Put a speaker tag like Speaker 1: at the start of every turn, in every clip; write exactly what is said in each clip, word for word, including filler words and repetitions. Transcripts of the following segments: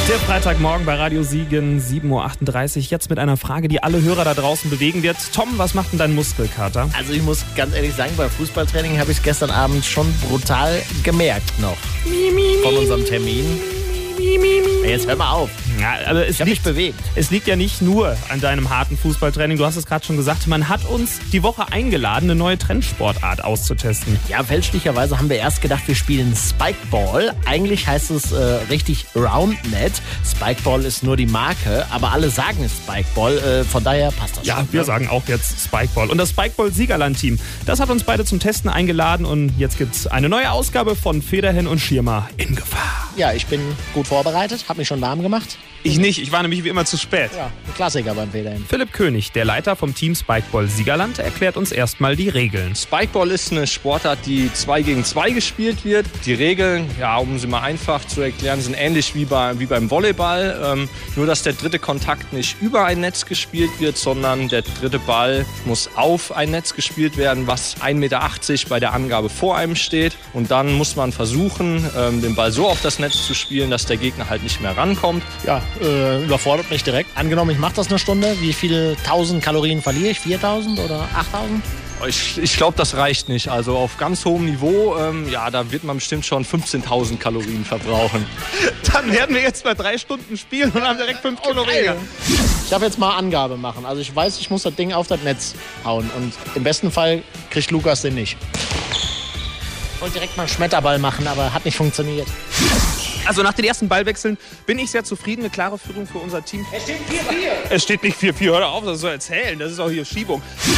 Speaker 1: Der Freitagmorgen bei Radio Siegen, sieben Uhr achtunddreißig. Jetzt mit einer Frage, die alle Hörer da draußen bewegen wird. Tom, was macht denn dein Muskelkater?
Speaker 2: Also ich muss ganz ehrlich sagen, beim Fußballtraining habe ich es gestern Abend schon brutal gemerkt noch. Von unserem Termin. Jetzt hör mal auf.
Speaker 1: Ja, aber es
Speaker 2: ich habe mich
Speaker 1: liegt,
Speaker 2: bewegt.
Speaker 1: Es liegt ja nicht nur an deinem harten Fußballtraining. Du hast es gerade schon gesagt, man hat uns die Woche eingeladen, eine neue Trendsportart auszutesten.
Speaker 2: Ja, fälschlicherweise haben wir erst gedacht, wir spielen Spikeball. Eigentlich heißt es äh, richtig Roundnet. Spikeball ist nur die Marke, aber alle sagen Spikeball. Äh, von daher passt das
Speaker 1: Ja,
Speaker 2: schon.
Speaker 1: wir
Speaker 2: Ne?
Speaker 1: sagen auch jetzt Spikeball. Und das Spikeball-Siegerland-Team, das hat uns beide zum Testen eingeladen. Und jetzt gibt's eine neue Ausgabe von Federhen und Schirmer in Gefahr.
Speaker 2: Ja, ich bin gut vorbereitet, habe mich schon warm gemacht.
Speaker 1: Ich nicht, ich war nämlich wie immer zu spät.
Speaker 2: Ja, ein Klassiker beim Federhen.
Speaker 1: Philipp König, der Leiter vom Team Spikeball Siegerland, erklärt uns erstmal die Regeln.
Speaker 3: Spikeball ist eine Sportart, die zwei gegen zwei gespielt wird. Die Regeln, ja, um sie mal einfach zu erklären, sind ähnlich wie, bei, wie beim Volleyball. Ähm, nur, dass der dritte Kontakt nicht über ein Netz gespielt wird, sondern der dritte Ball muss auf ein Netz gespielt werden, was ein Meter achtzig bei der Angabe vor einem steht. Und dann muss man versuchen, ähm, den Ball so auf das Netz zu spielen, dass der Gegner halt nicht mehr rankommt.
Speaker 2: Ja, äh, überfordert mich direkt. Angenommen, ich mache das eine Stunde. Wie viele tausend Kalorien verliere ich? viertausend oder achttausend?
Speaker 3: Ich, ich glaube, das reicht nicht. Also auf ganz hohem Niveau, ähm, ja, da wird man bestimmt schon fünfzehntausend Kalorien verbrauchen.
Speaker 1: Dann werden wir jetzt bei drei Stunden spielen und haben direkt fünf Kilo weniger.
Speaker 2: Ich darf jetzt mal Angabe machen. Also ich weiß, ich muss das Ding auf das Netz hauen. Und im besten Fall kriegt Lukas den nicht. Ich wollte direkt mal einen Schmetterball machen, aber hat nicht funktioniert.
Speaker 1: Also nach den ersten Ballwechseln bin ich sehr zufrieden. Eine klare Führung für unser Team.
Speaker 2: Es steht vier vier.
Speaker 1: Es steht nicht vier vier. Hör auf, das soll erzählen. Das ist auch hier Schiebung.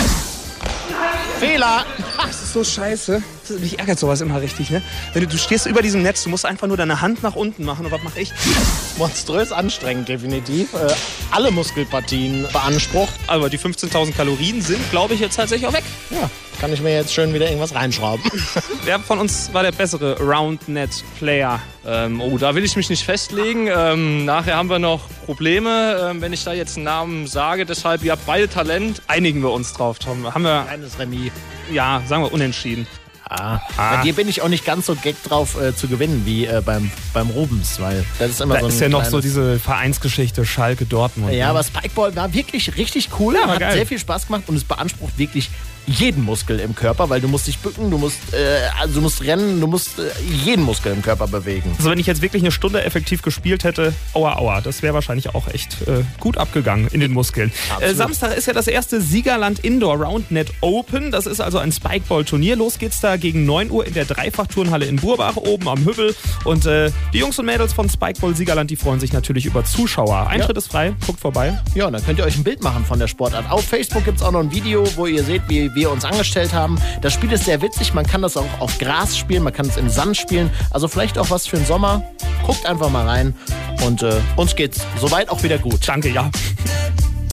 Speaker 2: Fehler.
Speaker 1: Das ist so scheiße. Mich ärgert sowas immer richtig, ne? Wenn du, du stehst über diesem Netz, du musst einfach nur deine Hand nach unten machen. Und was mache ich?
Speaker 2: Monströs anstrengend, definitiv. Äh, alle Muskelpartien beansprucht.
Speaker 1: Aber die fünfzehntausend Kalorien sind, glaube ich, jetzt tatsächlich auch weg.
Speaker 2: Ja, kann ich mir jetzt schön wieder irgendwas reinschrauben.
Speaker 1: Wer von uns war der bessere Roundnet-Player?
Speaker 3: Ähm, oh, da will ich mich nicht festlegen. Ähm, nachher haben wir noch Probleme, ähm, wenn ich da jetzt einen Namen sage. Deshalb, ihr habt beide Talent.
Speaker 1: Einigen wir uns drauf, Tom. Haben wir,
Speaker 2: Kleines Remis.
Speaker 1: ja, sagen wir unentschieden.
Speaker 2: Ah, ah. Bei dir bin ich auch nicht ganz so gag drauf äh, zu gewinnen wie äh, beim, beim Rubens, weil das ist immer
Speaker 1: Da
Speaker 2: so ein
Speaker 1: ist ja noch
Speaker 2: kleines-
Speaker 1: so diese Vereinsgeschichte Schalke-Dortmund.
Speaker 2: Ja,
Speaker 1: ne?
Speaker 2: aber Spikeball war wirklich richtig cool,
Speaker 1: Ja, war
Speaker 2: hat
Speaker 1: geil.
Speaker 2: sehr viel Spaß gemacht und es beansprucht wirklich jeden Muskel im Körper, weil du musst dich bücken, du musst, äh, also du musst rennen, du musst äh, jeden Muskel im Körper bewegen.
Speaker 1: Also wenn ich jetzt wirklich eine Stunde effektiv gespielt hätte, aua, aua, das wäre wahrscheinlich auch echt äh, gut abgegangen in den Muskeln. Äh, Samstag ist ja das erste Siegerland Indoor Roundnet Open. Das ist also ein Spikeball-Turnier. Los geht's da gegen neun Uhr in der Dreifachturnhalle in Burbach, oben am Hübbel. Und äh, die Jungs und Mädels von Spikeball Siegerland, die freuen sich natürlich über Zuschauer. Eintritt ist frei, guckt vorbei.
Speaker 2: Ja, und dann könnt ihr euch ein Bild machen von der Sportart. Auf Facebook gibt es auch noch ein Video, wo ihr seht, wie wir uns angestellt haben. Das Spiel ist sehr witzig, man kann das auch auf Gras spielen, man kann es im Sand spielen. Also vielleicht auch was für den Sommer. Guckt einfach mal rein und äh, uns geht's soweit auch wieder gut.
Speaker 1: Danke, ja.